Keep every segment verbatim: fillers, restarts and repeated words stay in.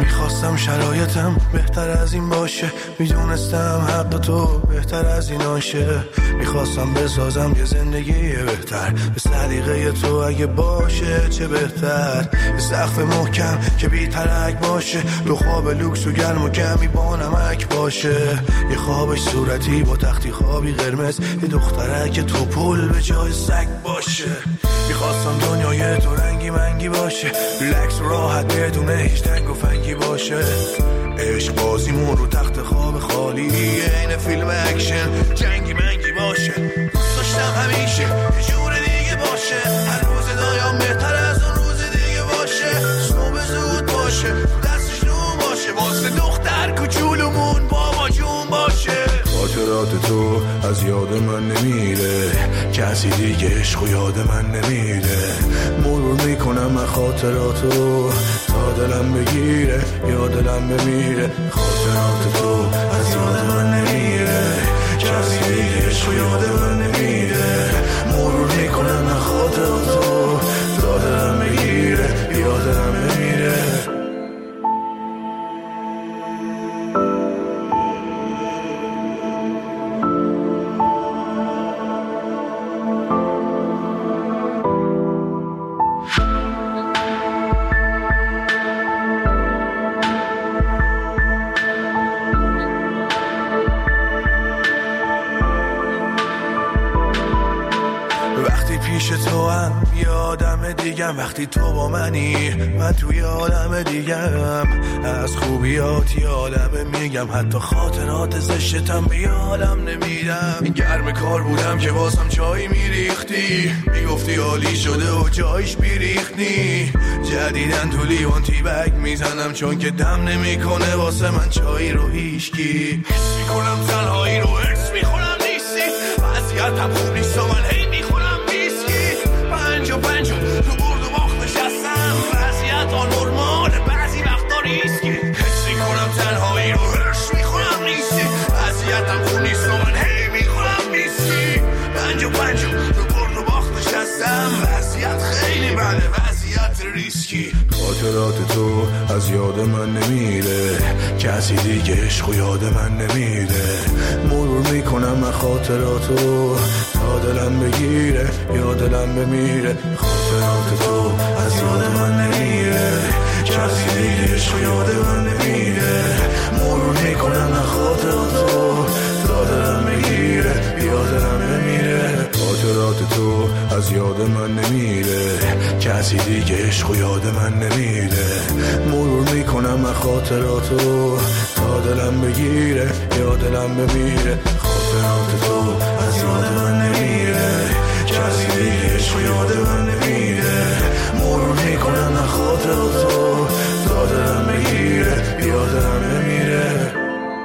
میخواستم شرایطم بهتر از این باشه، میدونستم حق تو بهتر از این آشه. میخواستم بسازم یه زندگی بهتر به سلیقه تو، اگه باشه چه بهتر. یه سقف محکم که بی ترک باشه، دو خواب لوکس و گرم و کمی با نمک باشه. یه خوابش صورتی با تختی خوابی قرمز، یه دخترک تو پول به جای سگ باشه. میخواستم دنیای تو رنگی منگی باشه، ریلکس و راحت بدون هیچ تنگ و فنگی باشه. عشق بازیمون رو تخت خواب خالی، این فیلم اکشن جنگی منگی باشه. دوست داشتم همیشه یه جور دیگه باشه، هر روز دایم بهتر از اون روز دیگه باشه. صبح زود باشه، دستش نون باشه، واسه دختر کوچولومون بابا جون باشه. خاطرات تو از یاد من نمیره، کسی دیگه عشق و یاد من نمیره. مرور میکنم من خاطراتو تا دلم بگیره یا دلم بمیره. خاطرات تو از یاد من نمیره، کسی دیگه عشق و یاد من نمیره. مرور میکنم من خاطراتو تا دلم بگیره یا دلم بمیره. تو هم یه آدم دیگم، وقتی تو با منی من توی عالم دیگم. از خوبیات یه عالمه میگم، حتی خاطرات زشتم به عالم نمیدم. گرم کار بودم که واسم چای میریختی، میگفتی عالی شده و جایش بیریختی. جدیدن تو لیوان تی بگ میزنم، چون که دم نمیکنه واسه من چای رو هیشکی. حس میکنم تنهایی رو ارس میخونم نیستی، وضعیتم خوب نیست و من هی میخونم پنج و پنج و تو برد و باخت نشستم. وضعیت ها نرماله، بعضی وقتا ریسکی. حس میکنم تنهایی رو هرش میخونم نیستی، وضعیتم خوب نیست و من هی میخونم نیستی. پنج و پنج و تو برد و باخت نشستم. وضعیت خیلی بده، وضعیت ریسکی. خاطرات تو از یاد من نمیره، کسی دیگه عشق و یاد من نمیره. مرور میکنم من خاطراتو تا دلم بگیره یا دلم بمیره. خاطرات تو از یاد من نمیره، کسی دیگه عشق و یاد من نمیره. مرور میکنم من خاطراتو تا دلم بگیره یا دلم بمیره. خاطرات تو از یاد من نمیره، کسی دیگه عشق و یاد من نمیره. مرور میکنم من خاطراتو تا دلم بگیره یا دلم بمیره. خاطرات تو از یاد من نمیره، کسی دیگه عشق و یاد من نمیره. مرور میکنم من خاطراتو تا دلم بگیره یا دلم بمیره.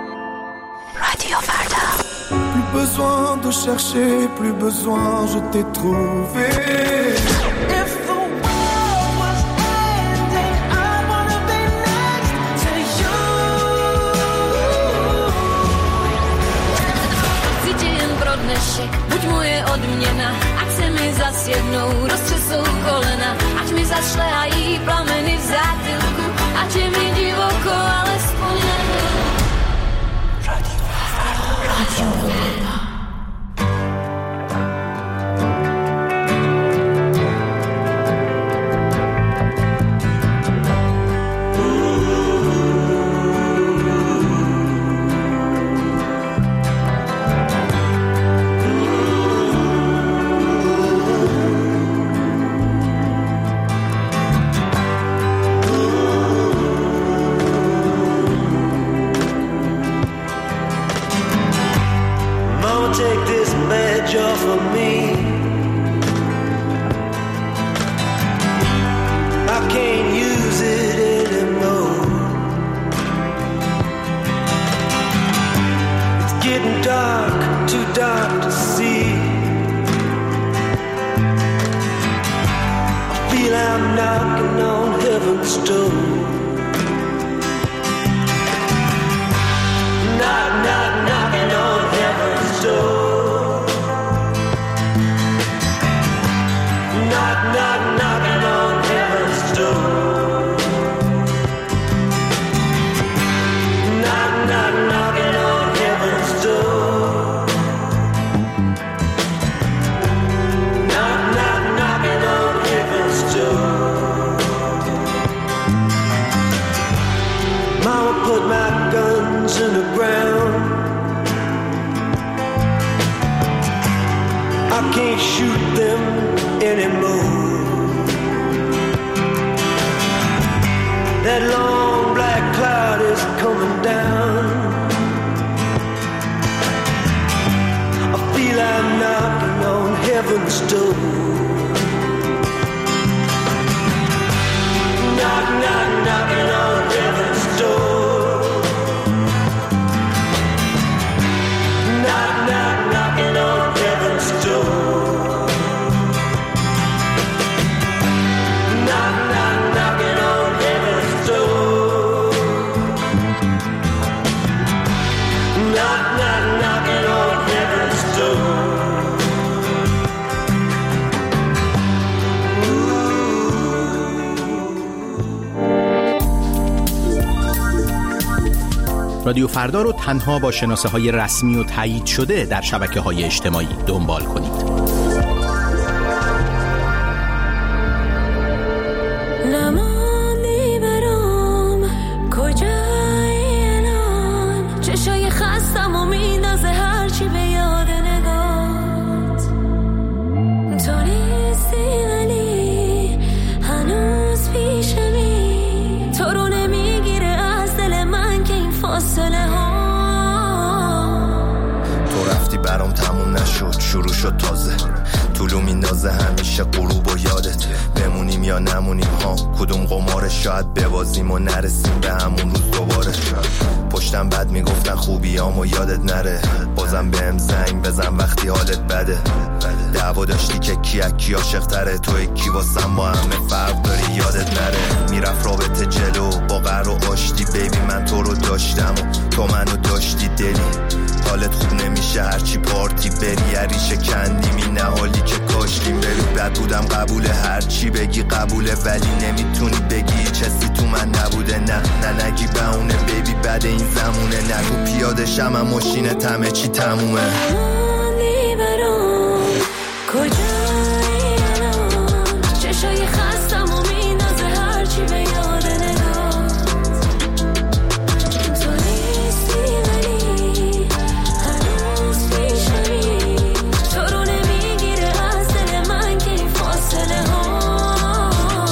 رادیو فردا. Plus besoin de chercher, plus besoin, je t'ai trouvé. If the world was ending, I wanna be next to you. Cíti jen pro dnešek, buď moje odměna, ať se mi zas jednou roztřesou kolena, ať mi zašlehají plameny v zátilku, ať je mi divoko, alespoň jednou. رادیو فردا. رادیو فردا. guns in the ground. I can't shoot them anymore. That long black cloud is coming down. I feel I'm knocking on heaven's door. Knock, knock, knocking on heaven's door. Knock, knock, knocking on heaven's door. Knock, knock, knocking on heaven's door. Knock, knock, knocking on heaven's door. رادیو فردا رو تنها با شناسه های رسمی و تایید شده در شبکه های اجتماعی دنبال کنید. شروع شد تازه طولو میندازه همیشه غروب و یادت بمونیم یا نمونیم ها کدوم قماره شاید ببازیم و نرسیم به همون روز دوباره پشتم بد میگفتن خوبیامو یادت نره بازم بهم زنگ بزن وقتی حالت بده دعوا داشتی که کی کی عاشق تره توی کی واسم با همه فرق داری یادت نره میرفت رابطه جلو با قهر و آشتی بیبی من تو رو داشتم و تو منو داشتی دلی حالت خوب نمیشه هرچی پارتی بری عریشه کندیمی نه حالی که کاشتیم بری بد بودم قبوله هرچی بگی قبوله ولی نمیتونی بگی چیزی تو من نبوده نه نه نگی بهونه بیبی بعد این زمونه نگو پیاده شم هم ماشینه تمه چی تمومه کجایی الان چشای خستم و میندازه هرچی به یاد نگاه تو نیستی ولی هنوز پیشمی تو رو نمیگیره از دل من که این فاصله ها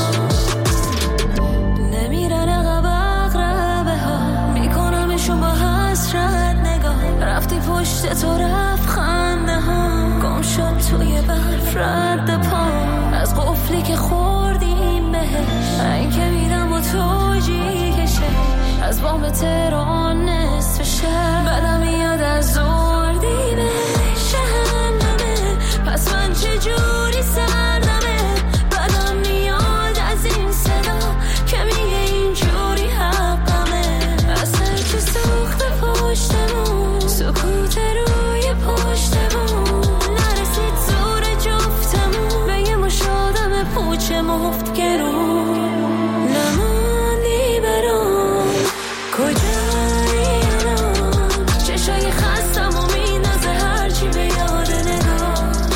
نمیرن عقب اقربه ها میکنمشون با حسرت نگاه رفتی پشت تو رفت خنده ها گم شد توی برف رد پا از قفلی که خوردیم بهش این که میدم و توجی کشه از بام تهران نصف شهر بدم میاد از زردی به شهنمه پس من چجوری سردمه بدم میاد از این صدا که میگه اینجوری حقمه از هرچی سوخت پشتمون سکوت روی پشتمون نرسید زور جفتمون بگم و شادم پوچه مفت گرون نماندی برام کجایی الان چشای خستم و میندازه هرچی به یاد نگاه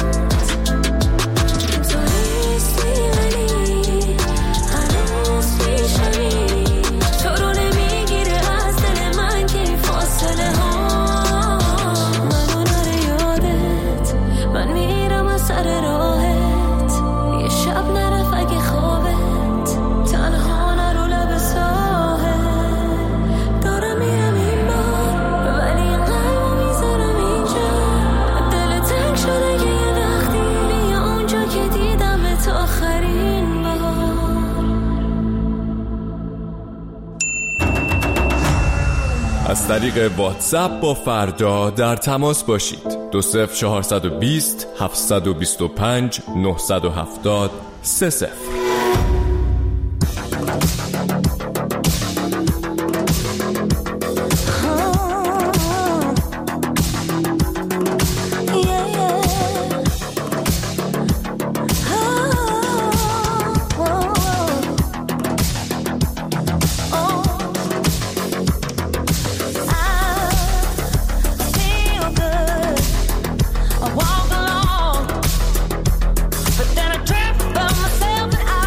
تو نیستی ولی هنوز پیشمی تو رو نمیگیره از دل من که این فاصله ها منو نره یادت من میرم از سر راهت یه شب نرف اگه خوابت تنها نرو لب ساحل دارم میرم این بار ولی قلبو میذارم اینجا دل تنگ شده که یه وقتی بیا اونجا که دیدمت آخرین بار از طریق واتساپ با فردا در تماس باشید. دو صفر چهارصد و بیست هفتصد و بیست و پنج نهصد و هفتاد سه صفر. Walk along, but then I trip on myself and I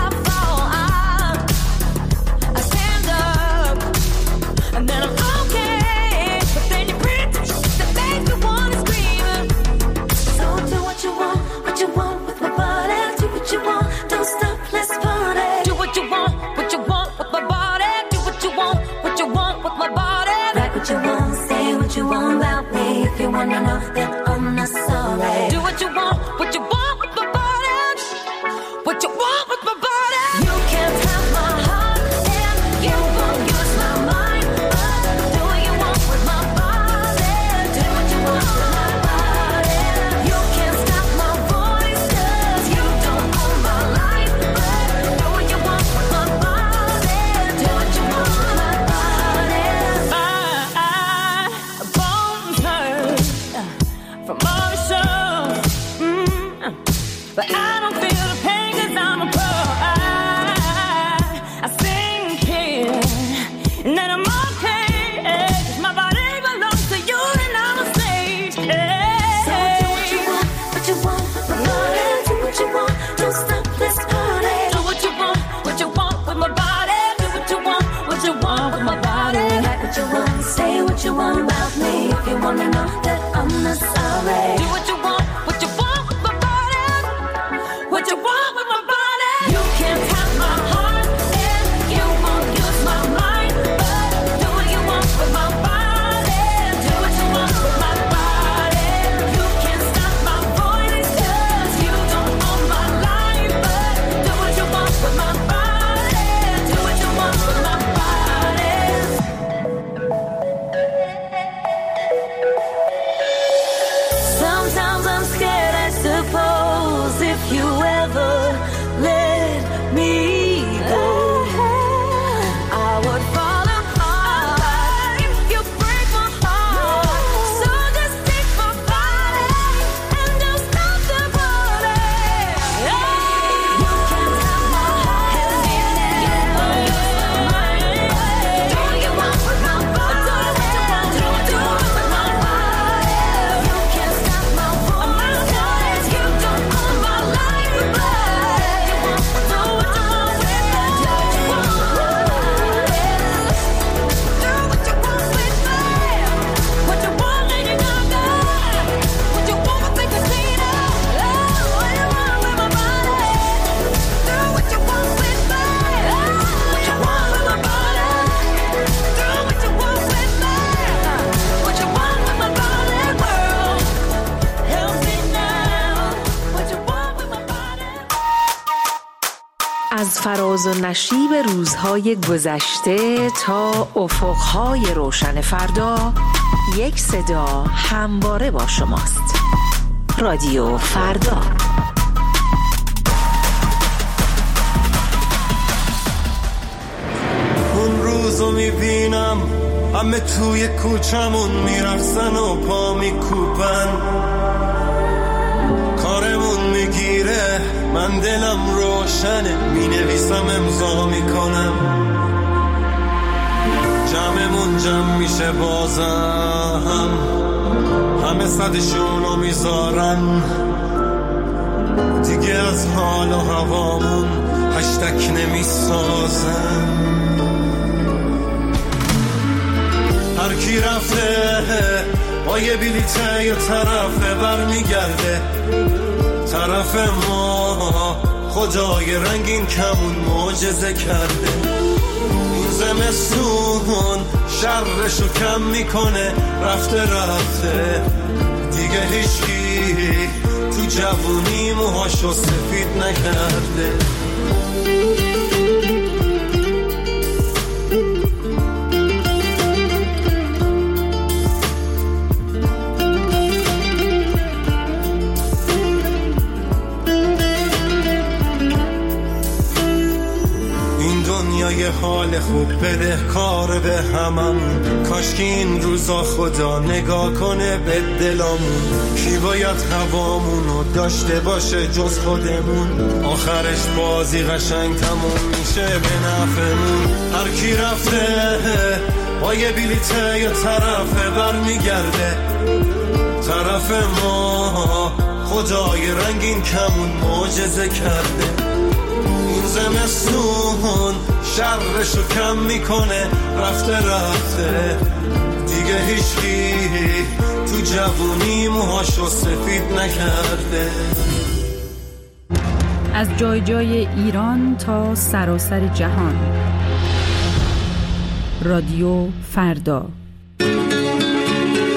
what you want about me. If you wanna know that I'm not sorry. Do what you want, what you want with my body. What you want with my body. You can't have my heart and you won't use my mind. But do what you want with my body. Do what you want with my body. You can't stop my voice 'cause you don't own my life. But do what you want with my body. Do what you want with my body. My bones hurt from motion, mm, but I don't feel the pain 'cause I'm a pro. I, I think here and that I'm okay. 'Cause my body belongs to you and I'm a slave. So do what you want, what you want with my body. Do what you want, don't stop this party. Do what you want, what you want with my body. Do what you want, what you want with my body. Like what you want, say what you want about me. If you wanna know that I'm not sorry. Do what you want, what you want with my body. What you want with my body. You can't have my heart and you won't use my mind. But do what you want with my body. Do what you want with my body. You can't stop my voice 'cause you don't own my life. But do what you want with my body. Do what you want with my body. Sometimes I'm scared, I suppose, if you ever let me go, I would fall apart if you break my heart. So just take my body and don't stop the party. You can't have my heart and you won't use my mind. Do what you want with my body. Do what you want with my body. You can't stop my voice 'cause you don't own my life. But you want, do what you want with me. Do what you want with my body. Do what you want with me. What you want, Lady Gaga. What you want with me, Christina. Oh, what you want with my body. Do what you want with me. What you want with my body. Do what you want with me. What you want with my body, world. Help me now. What you want with my body. از فراز و نشیب روزهای گذشته تا افقهای روشن فردا، یک صدا همواره با شماست. رادیو فردا. اون روزو میبینم همه توی کوچمون میرقصن و پا میکوبن، کارمون میگیره من دلم روشنه، مینویسم امضا میکنم، جمعمون جمع میشه بازم، همه صدشونو میذارن، دیگه از حال و هوامون هشتک نمیسازن. هر کی رفته با یه بلیته یه طرفه برمیگرده، طرف ما خدای رنگین کمون معجزه کرده. این زمستون شرشو کم میکنه، رفته رفته دیگه هیچکی تو جوونی موهاشو سفید نکرده. یه حال خوب بده کار به هممون، کاش که این روزا خدا نگاه کنه به دلامون. کی باید هوامونو داشته باشه جز خودمون، آخرش بازی قشنگ تموم میشه به نفعمون. هر کی رفته با یه بلیته یه طرفه برمیگرده، طرف ما خدای رنگین کمون معجزه کرده. این زمستون شرشو کم میکنه، رفته رفته دیگه هیچکی تو جوونی موهاشو سفید نکرده. از جای جای ایران تا سراسر جهان، رادیو فردا.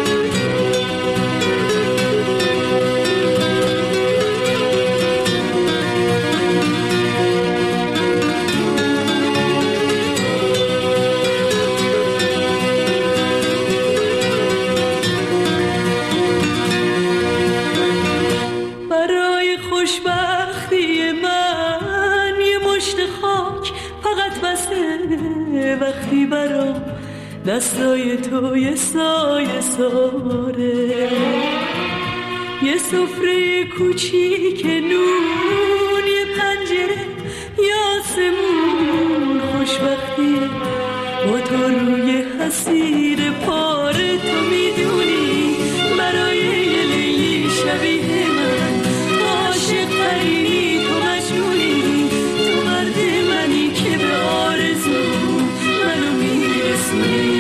وقتی برام دستای تو یه سایه ساره، یه سفره کوچیک نون، یه پنجره یه آسمون خوشبختی با تو روی حسیر پاره. تو میدونی برای یه لیلی شبیه من عاشق ترینی، تو مجنونی، تو مرد منی که به آرزو منو میرسونی.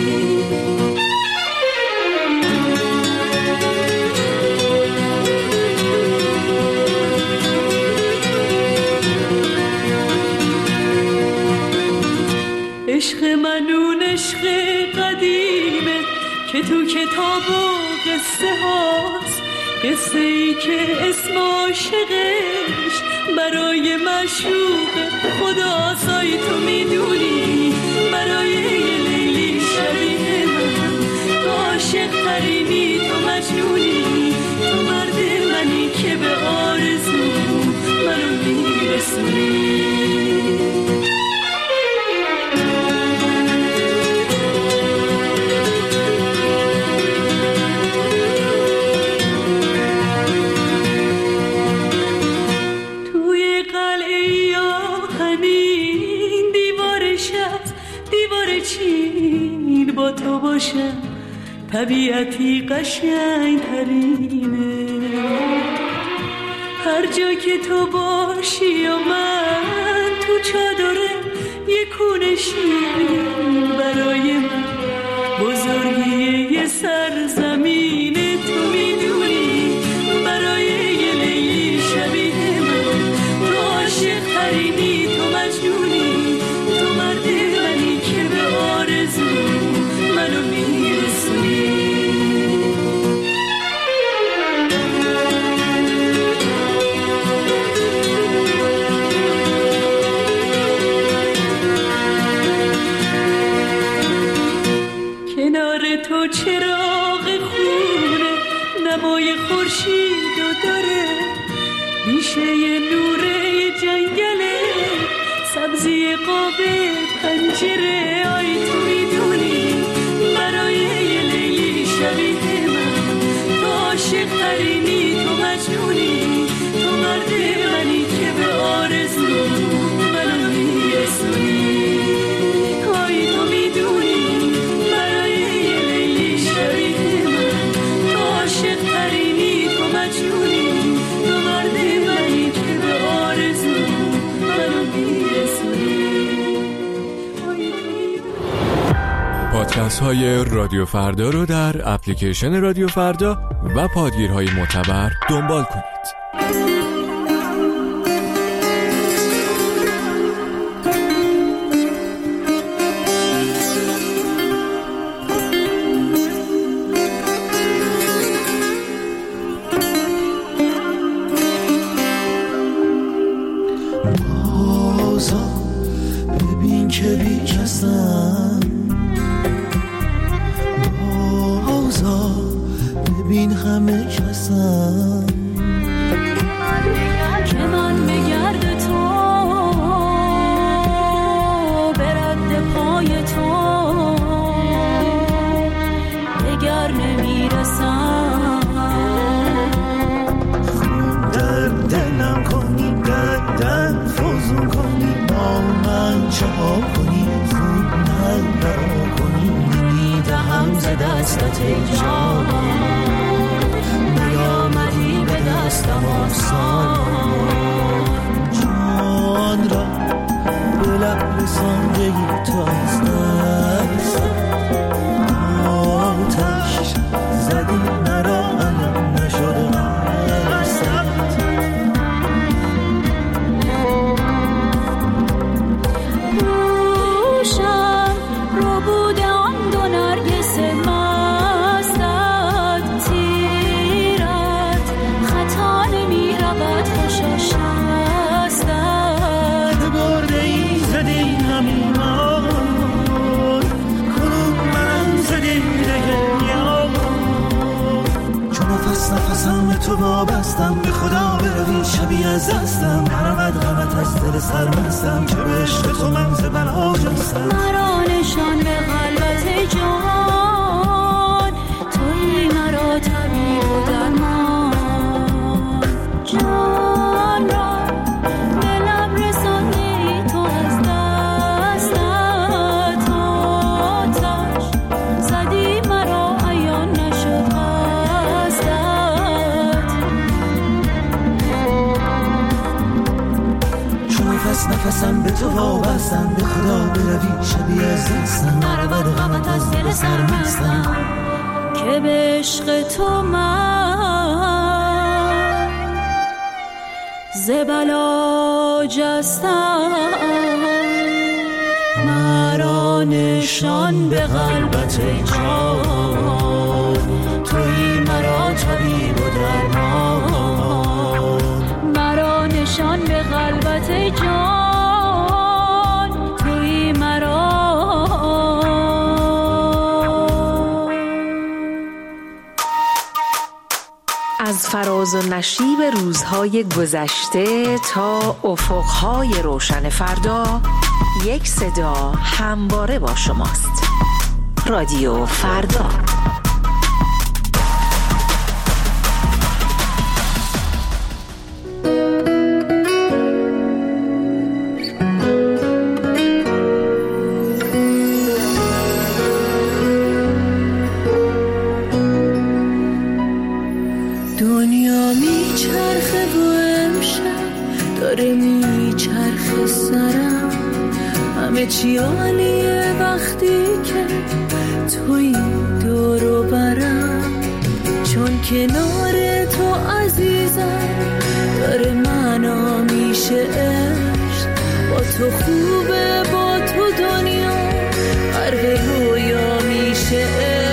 عشق من اون عشق قدیمه که تو کتاب و قصه هاست، قصه ای که اسم عاشقش برای معشوق خداست. آی تو میدونی برای یه لیلی شبیه من تو عاشق ترینی، تو مجنونی، تو مرد منی که به آرزو منو میرسونی. با تو باشم طبیعتی قشنگ ترینه، هر جا که تو باشی و من تو چادره یه کونه شیرین برای من بزرگی یه سرزمینه. تو میدونی برای یه لیلی شبیه من تو عاشق ترینی، تو مجنونی، تو مرد منی که به آرزو منو میرسونی. کنار تو چراغ خونه نمای خورشید و داره، بیشه نوره جنگله سبزی قاب پنجره. آی تو میدونی برای یه لیلی شبیه من تو عاشق ترینی، تو مجنونی، تو مرد منی که به آرزو منو میرسونی. آی تو میدونی برای یه لیلی شبیه من تو عاشق ترینی، تو مجنونی، تو مرد منی که به آرزو منو میرسونی. پادکست های رادیو فردا رو در اپلیکیشن رادیو فردا و پادگیرهای معتبر دنبال کنید. ببین که بی کسم، بازا ببین همه کسم، که من بگرد تو برد پای تو دگر نمیرسم. خون در دلم کنی، دردم فوزون کنی، با من چه ها کنی، خود من برا کنی، نمیدهم ز دستت ای جان، نیامدی به دستم آسان، جان را به لب رساندگی تو از دست آتش زدی مرا علم نشده نفسم به تو وابستم، به خدا به بروی شبیه از دستم نرود غمت از دل سرمستم که به عشق تو من زبلا جستم مرا نشان به قلبت جان توی مرا طبیب و درمان جان را به لب رسانی تو از دستت آتش زدی مرا عیان نشد قصدت چون نفس نفسم به تو وابستم به خدا بروی شبیه از دستم نرود غمت از دل سرمستم که به عشق تو من زبلا جستم مرا نشان به قلبت جان توی مرا طبیب و درمان مرا نشان به قلبت جان توی مرا از فراز و نشیب روزهای گذشته تا افقهای روشن فردا یک صدا همواره با شماست. رادیو فردا. دنیا میچرخه و امشب داره میچرخه سرم همه چی عالیه وقتی که توی دور و برم چون کنار تو عزیزم داره معنا میشه عشق با تو خوبه با تو دنیا غرق رویا میشه عشق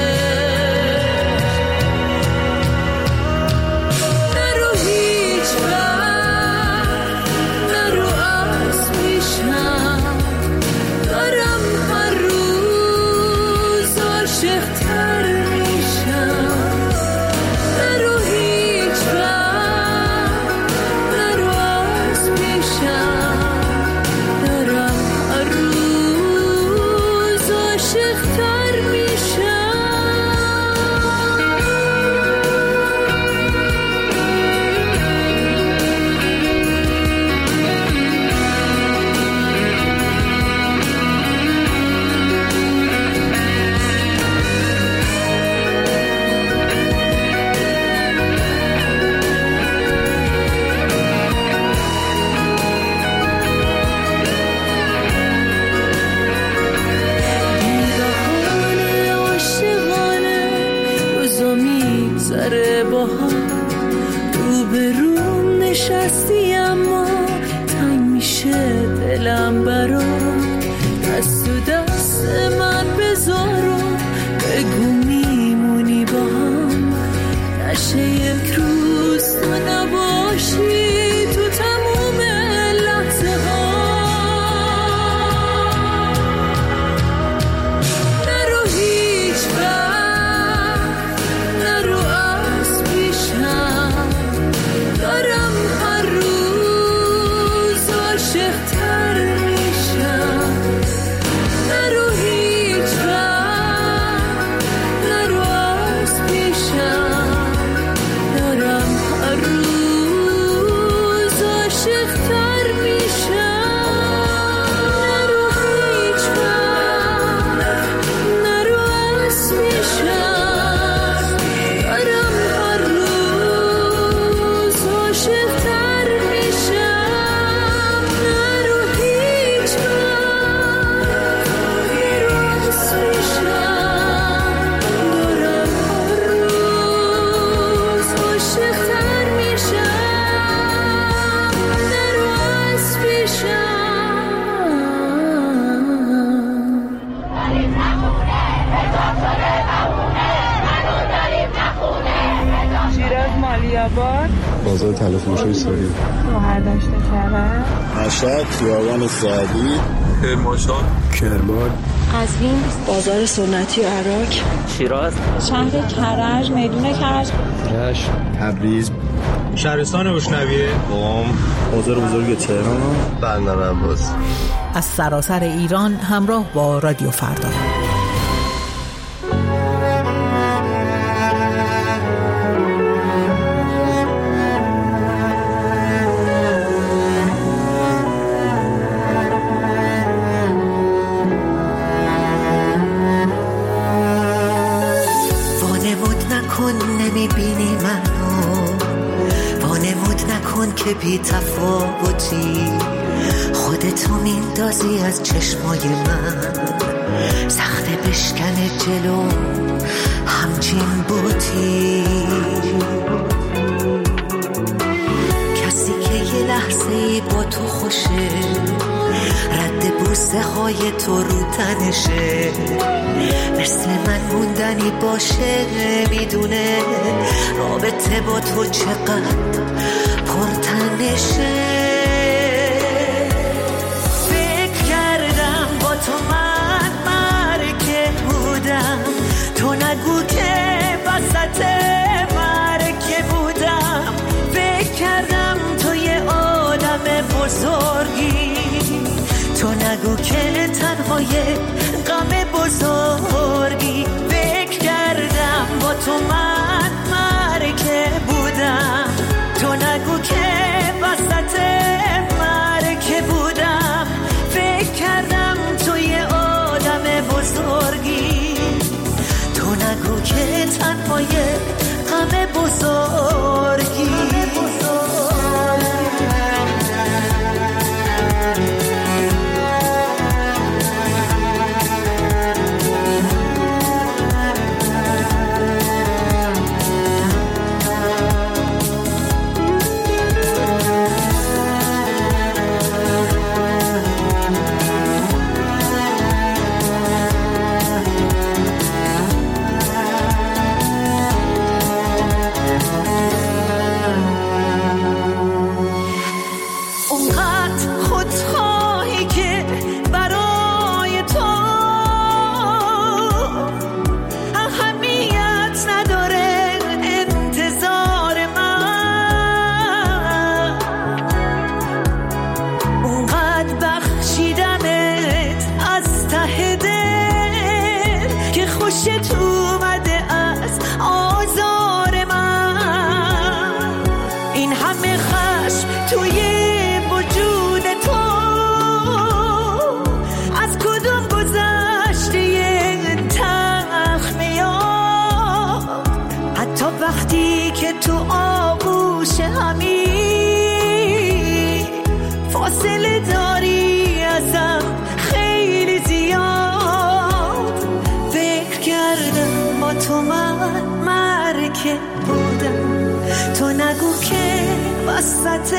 بازار تلفروشی سوری مهردشت کرد مشهد خیابان سعدی کرمانشاه کرمان قزوین بازار سنتی و عراق شیراز شهر کرج میدون کرج رشت تبریز شهرستان روشنویه، قم، بازار بزرگ تهران، بندر عباس. از سراسر ایران همراه با رادیو فردا. که بی تفاوتی خودتو میندازی از چشمای من، سخت بشکنه جلو همچین بوتی. کسی که یه لحظه با تو خوشه، رد بوسه های تو رو تنشه، مثل من موندنی باشه، میدونه رابطه با تو چقدر پرتنشه. فکر کردم با تو من مرکه بودم، تو نگو که وسط مرکه بودم. فکر کردم تو یه آدم بزرگی، تو نگو که تنهای غم بزرگی. فکر کردم با تو من مرکه بودم، تو نگو که وسط مرکه بودم. فکر کردم تو یه آدم بزرگی، تو نگو که تنهای غم بزرگی. وسط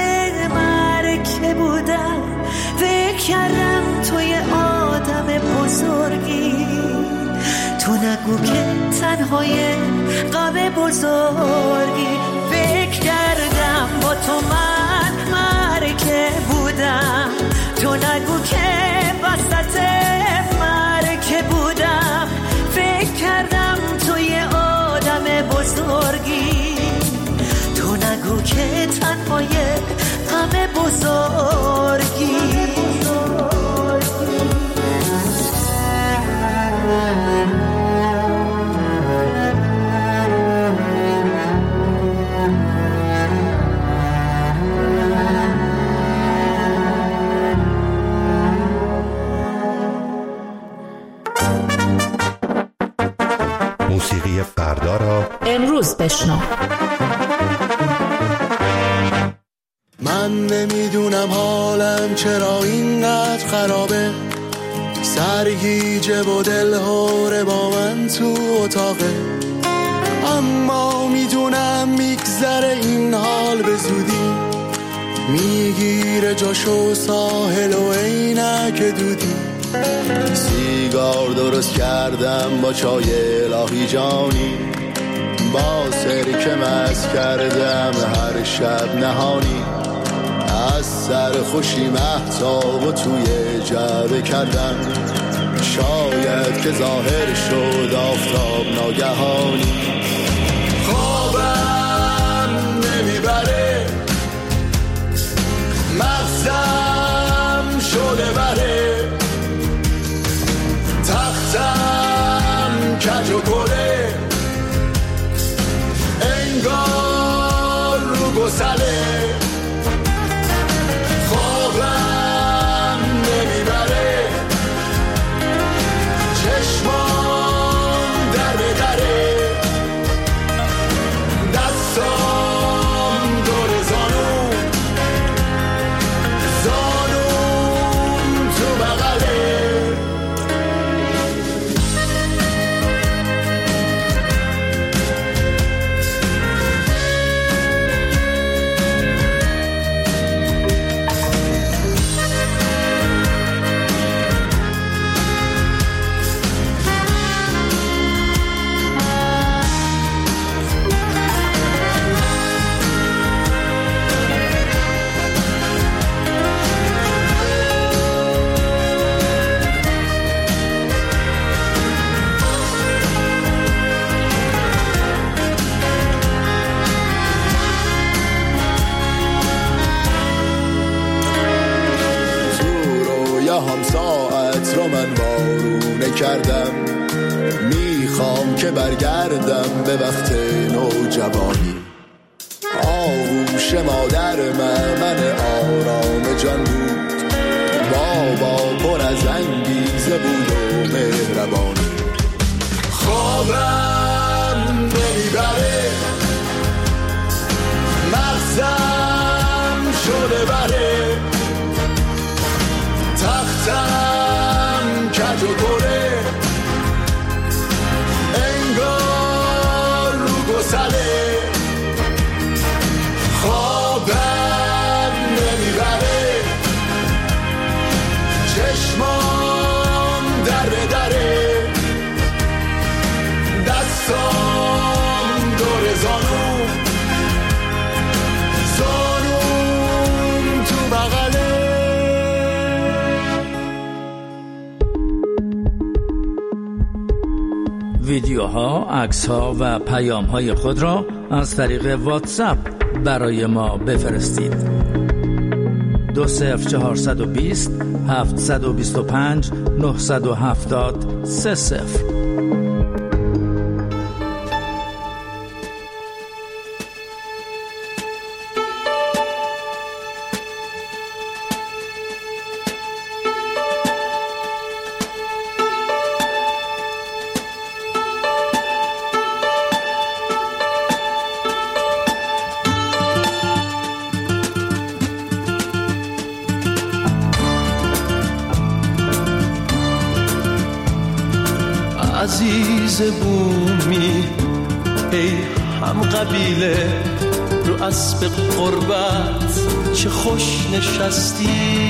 مرکه بودم. فکر کردم تو یه آدم بزرگی، تو نگو که تنهای غم بزرگی. فکر کردم با تو من مرکه بودم، تو نگو که وسط مرکه بودم. فکر کردم تو یه آدم بزرگی، تو نگو که تنهای غم بزرگی. موسیقی فردا را امروز بشنو. من نمیدونم حالم چرا اینقدر خرابه، سرگیجه و دلهوره با من تو اتاقه، اما میدونم میگذره این حال به زودی، میگیره جاشو ساحل و عینک دودی. سیگار درست کردم با چای الهی جانی، با سرکه مست کردم هر شب نهانی، از سر خوشی مهتاب و توی جعبه کردم، شاید که ظاهر شد آفتاب ناگهانی. خوابم نمیبره میخوام که برگردم به وقت نوجوانی. آغوش مادر من من آرام جان بود، بابا پر از انگیزه بود و مهربانی. خوابم نمیبره، مغزم شده بره، تختم کج و بره، انگار رو گسله. خوابم نمیبره، چشمام دره دره، دستام دور زانوم، زانوم تو بغله. ویدیوها، عکس‌ها و پیام‌های خود را از طریق واتساپ برای ما بفرستید. دو صفر چهارصد و بیست هفتصد و بیست و پنج نهصد و هفتاد سه صفر. عزیز بومی ای هم قبیله، رو اسب قربت چه خوش نشستی.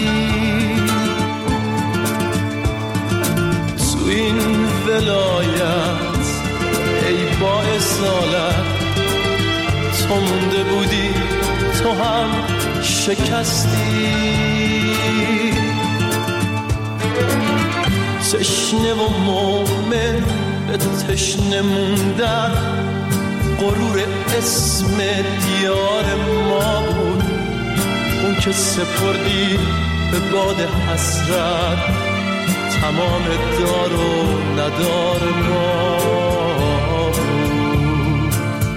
تو این ولایت ای با اصالت، تو مونده بودی تو هم شکستی. تشنه و مومن به تشنه موندن، غرور اسم دیار ما بود. اون که سپردی به باد حسرت، تمام دار و ندار ما بود.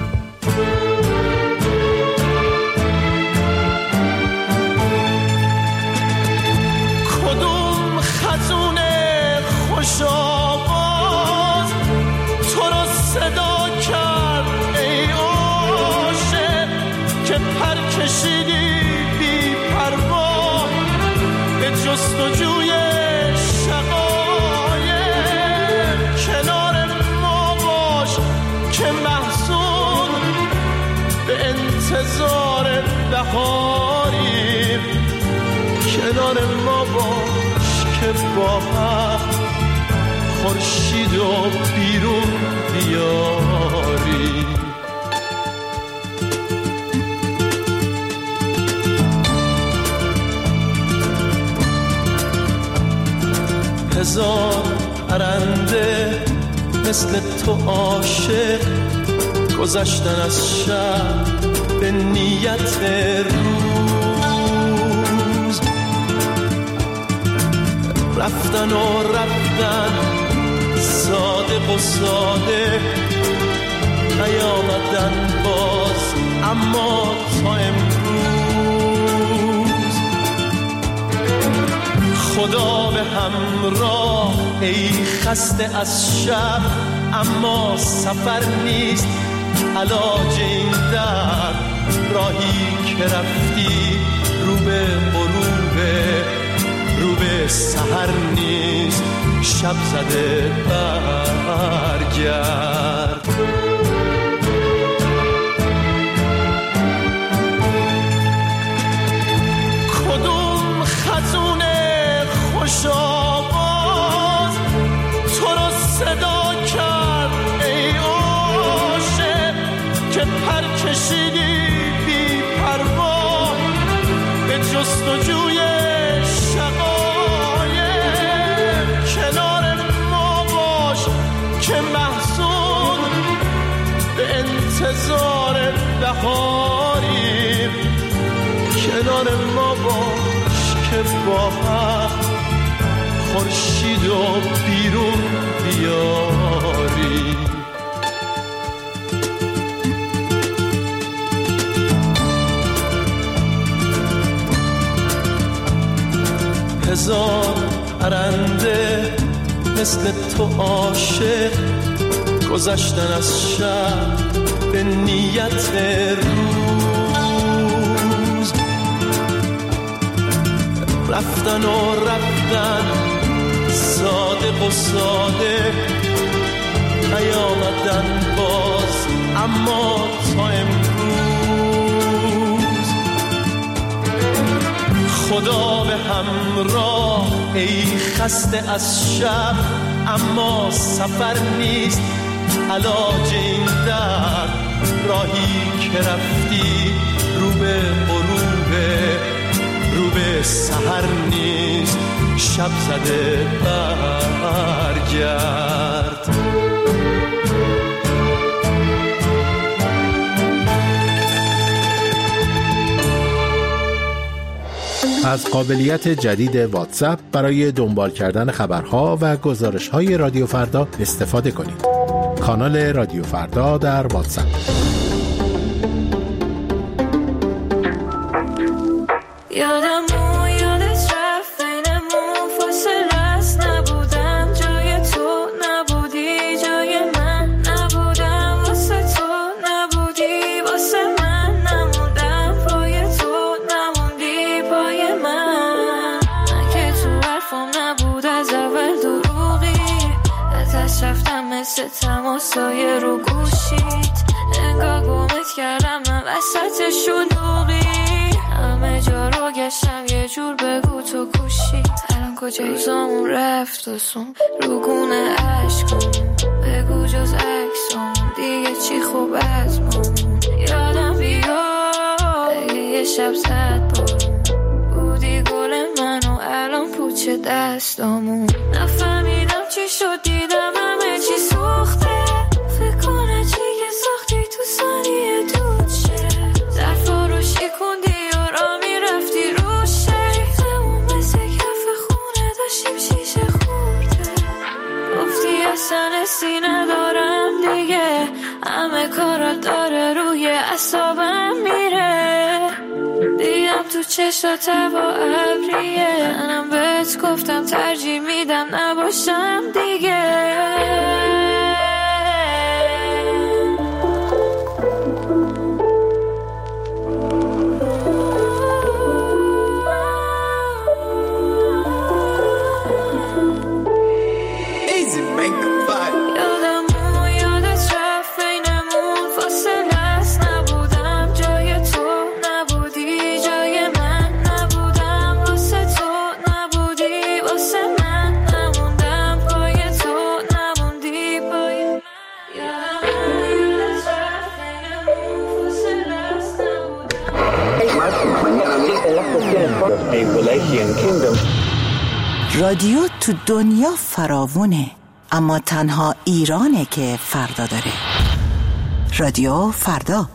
کدوم خزونه خوش آواز تو رو صدا کرد ای عاشق، که پر کشیدی بی پروا به جستجوی شقایق. کنار ما باش که محزون به انتظار بهاریم، کنار ما باش که با هم خورشید و بیرون بیاری. هزار پرنده مثل تو عاشق، گذشتن از شب به نیت روز، رفتن و رفتن صادق و ساده، نیامدن باز اما تا امروز. خدا به همراه ای خسته از شب، اما سفر نیست علاج این درد. راهی که رفتی رو به غروبه، رو به سحر نیست شب زده برگرد. کدوم خزونه خوش آواز تو رو صدا کرد ای عاشق، که پر کشیدی بی پروا به جستجوی شقایق. کنار ما باش که محزون به انتظار بهاریم، کنار ما باش که با هم خورشید و بیرون بیا. بگذار پرنده مثل تو عاشق گذشتن از شب به نیت روز رفتن و رفتن صادق و صادق نیامدن باز اما تا امروز خدا به همراه ای خسته از شب اما سفر نیست علاج این درد راهی که رفتی رو به غروب رو به سحر نیست شب زده برگرد از قابلیت جدید واتساپ برای دنبال کردن خبرها و گزارش‌های رادیو فردا استفاده کنید. کانال رادیو فردا در واتساپ. یادم اون یادت رفت بینمون فاصله است نبودم جای تو نبودی جای من نبودم واسه تو نبودی واسه من نموندم پای تو نموندی پای من من که تو حرفم نبود از اول دروغی ازش رفتم مثل تماسای رو گوشیت انگار گمت کردم من وسط شلوغی همه جا رو گشتم یه جور بگو تو کوشی الان کجای زامون رفت و سون رو گونه عشقمون بگو جز عکسمون دیگه چی خوب از مون یادم بیاد اگه یه شب زد بارون بودی گل من و الان پوچه دستامون نفهمیدم چی شد دیدم همه چی سوخته فکر کنه چی که ساختی تو ثانیه دود شه ظرفا رو شکوندی سنسی ندارم دیگه همه کارات داره روی اعصابم میره دیدم تو چشات با ابریه منم بهت گفتم ترجیح میدم نباشم دیگه رادیو تو دنیا فراوونه اما تنها ایرانه که فردا داره. رادیو فردا.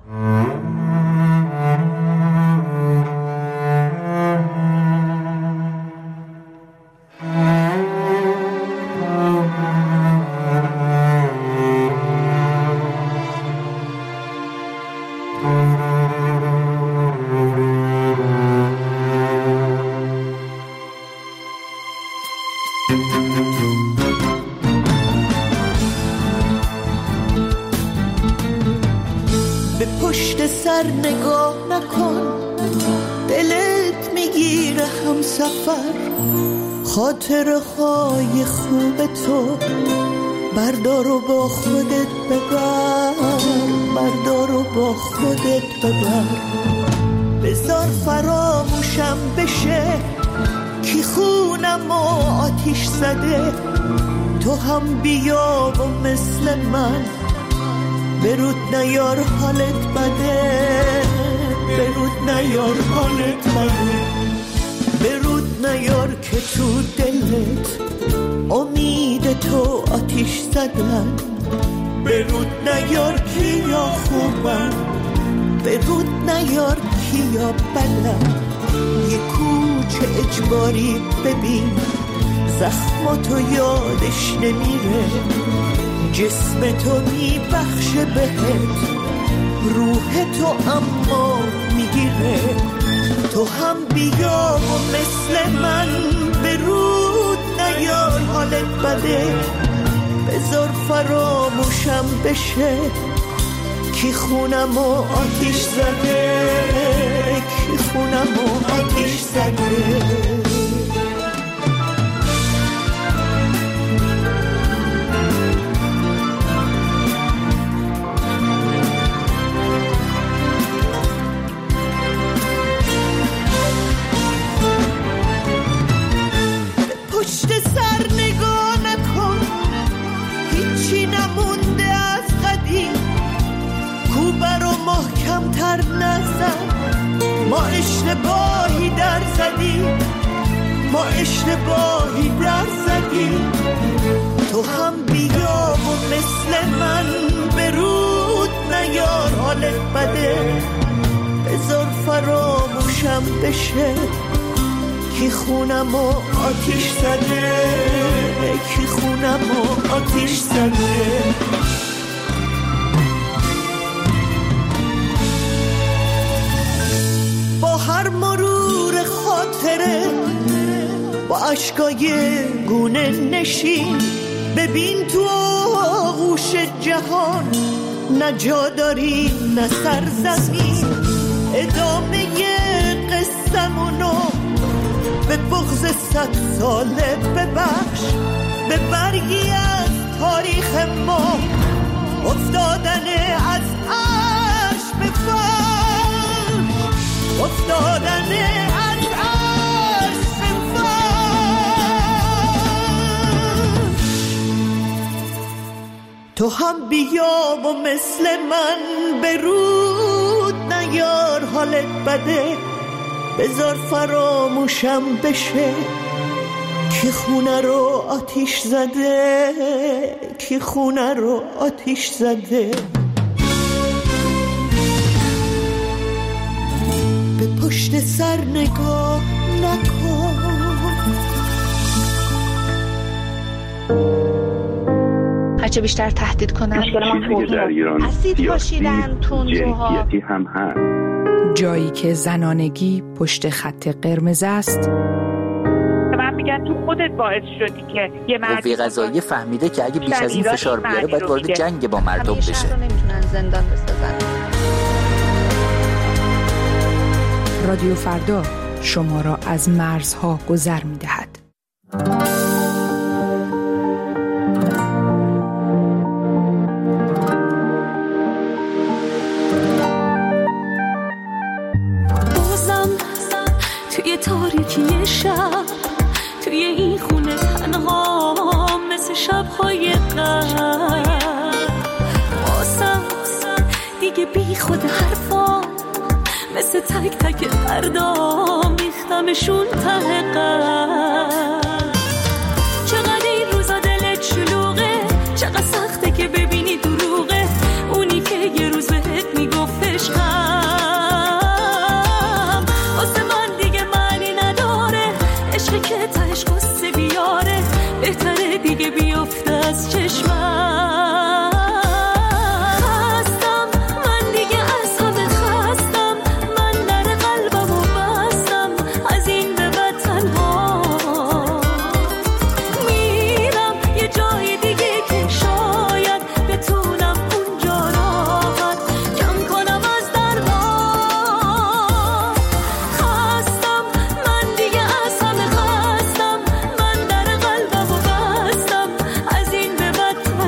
به پشت سر نگاه نکن دلت میگیره هم سفر خاطره های خوب تو بردار و با خودت ببر بردار و با خودت ببر بذار فراموشم بشه کی خونم و آتیش زده تو هم بیا و مثل من برود نیار حالت بده برود نیار حالت بده برود نیار که تو دلت امید تو آتیش زدن برود نیار کیا خوبن برود نیار کیا بدن یه کوچه اجباری ببین زخماتو یادش نمیره جسم تو میبخشه بهت روح تو اما میگیره تو هم بیا و مثل من به رود نیار حالت بده، بذار فراموشم بشه کی خونم و آتیش زده، کی خونم و آتیش زده. پشت سر نگاه نکن، هیچی نمونده از قدیم، کوبه رو محکم تر نزن، ما اشتباهی در زدیم، ما اشتباهی در زدیم. تو هم بیا و مثل من به رود نیار حالت بده، بذار فراموشم بشه کی خونم و آتیش زده، کی خونم و آتیش زده. با هر مرور خاطره با عشقای گونه نشین، ببین تو آغوش جهان نه جا داری نه سرزمین. ادامه قصه‌مونو به بغض صد ساله ببخش، به برگی از تاریخ ما افتادن از عرش به فرش، افتادن از عرش به فرش. تو هم بیا و مثل من به رود نیار حالت بده، بذار فراموشم بشه کی خونه رو آتیش زده، کی خونه رو آتیش زده. به پشت سر نگاه نکن. هرچه بیشتر تهدید کنن اسید پاشیدن تندروها هم هست. جایی که زنانگی پشت خط قرمز است. من میگن تو خودت باعث شدی که یه مرد قوه قضاییه فهمیده که اگه بیش از این فشار بیاره باید وارد جنگ با مردم بشه. همیشه نمیتونن زندان بسازن. رادیو فردا شما را از مرزها گذر میدهد. تاریکی شب توی این خونه تنها مثل شب‌های قبل، واسم دیگه بی خود حرفا مثل تک تک دردا میختمشون ته قلب. چقدر این روزا دلت شلوغه، چقدر سخته که ببینی دروغه اونی که یه روز بهت میگفت عشقم. که تهش قصه بیاره بهتره دیگه بیفته از چشمم. خستم من دیگه از همه خستم، من در قلبمو بستم از این به بعد تنها میرم یه جای دیگه که شاید بتونم اونجا راحت کم کنم از دردا. خستم من دیگه از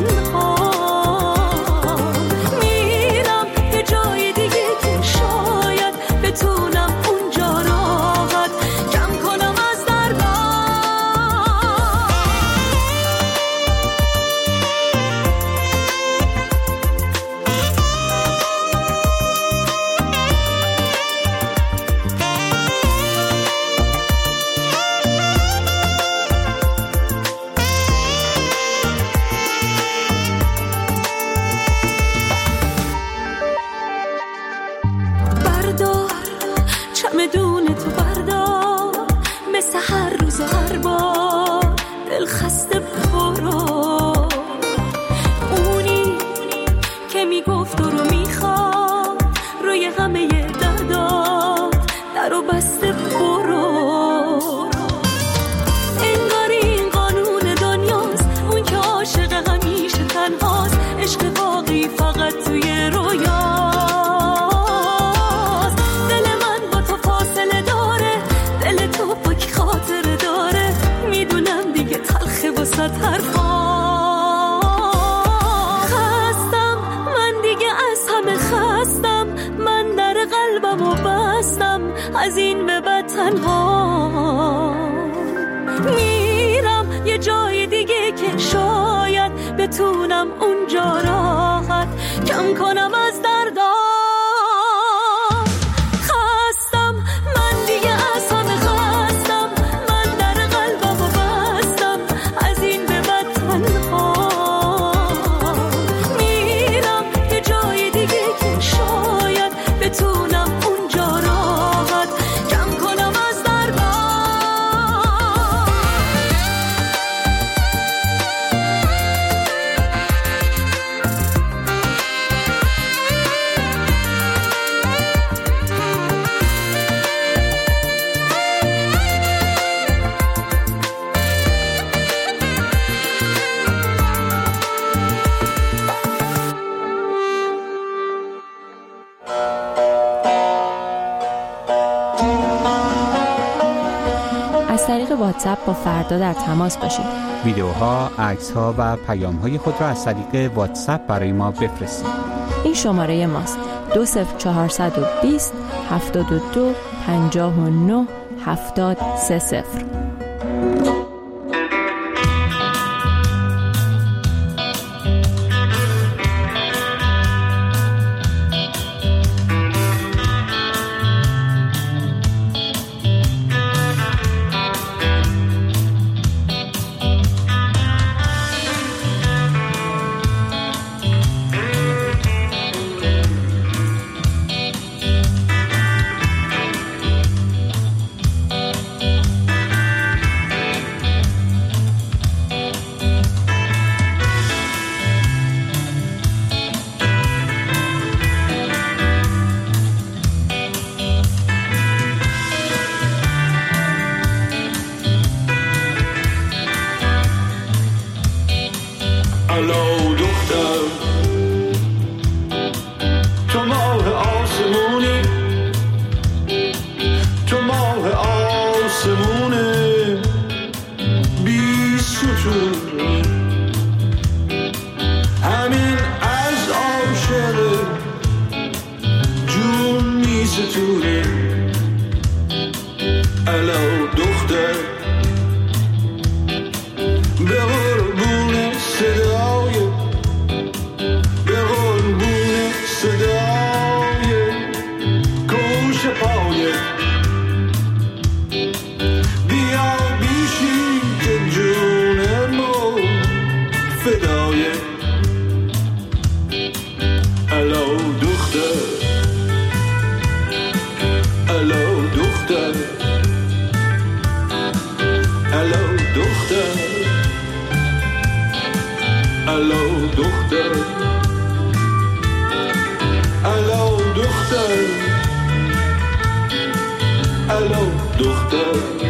ازت حرفا. خستم من دیگه از همه خستم، من در قلبمو بستم از این به بعد تنها. میرم یه جای دیگه که شاید بتونم اونجا راحت کم کنم از دردا. خستم من دیگه از همه خستم، من در قلبمو بستم از این به بعد تنها. میرم یه جای دیگه که شاید بتونم اونجا راحت کم کنم از دردا. از طریق واتساپ با فردا در تماس باشید. ویدیوها، عکس‌ها و پیام‌های خود را از طریق واتساپ برای ما بفرستید. این شماره ماست: دو صفر چهارصد و بیست هفتاد و دو پنجاه و نه هفتاد سه صفر. الو دختر، تو ماه آسمونی، تو ماه آسمونه بی ستون، همین از عاشق جون می ستونه. الو دختر، به قربون صدای به قربون صدای کوش پای بیا بیشی که جون ما فدای. الو دختر، الو دختر، الو دختر، الو دختر، الو دختر، الو دختر.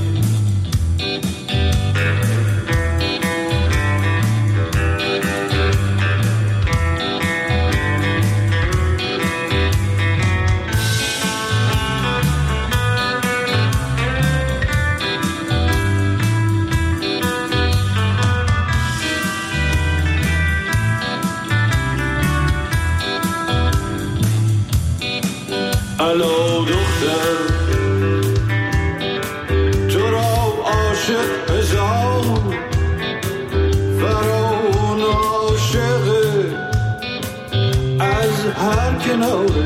الو دختر، تو را عاشق هزار فرعون عاشق از هر کناره،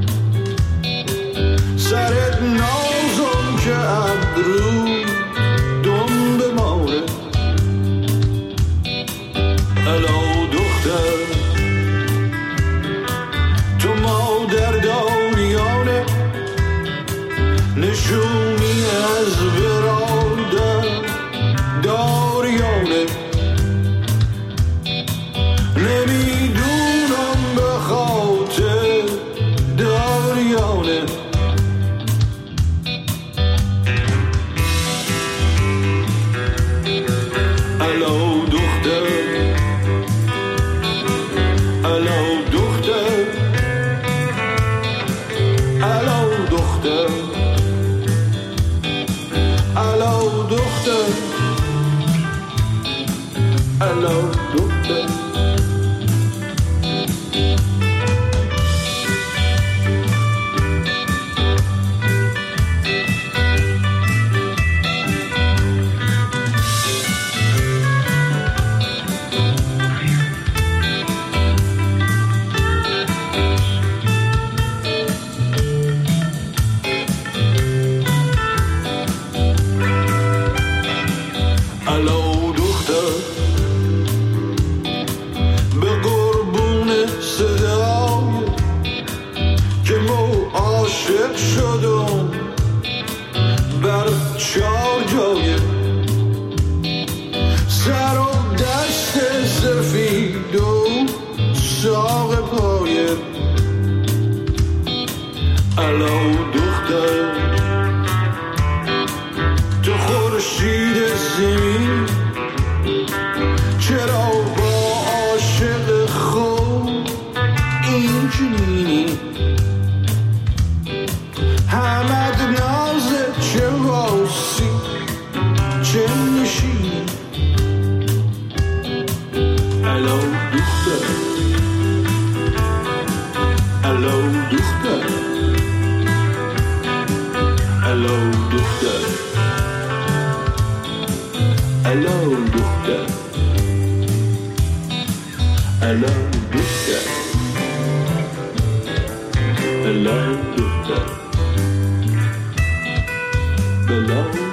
سرت نازم که ابرو دم بماره. الو دختر، تو مادر داریانه نشونی از برادر داریانه، نمیدونم به خاطر داریانه. دختر Hello, doctor. Hello.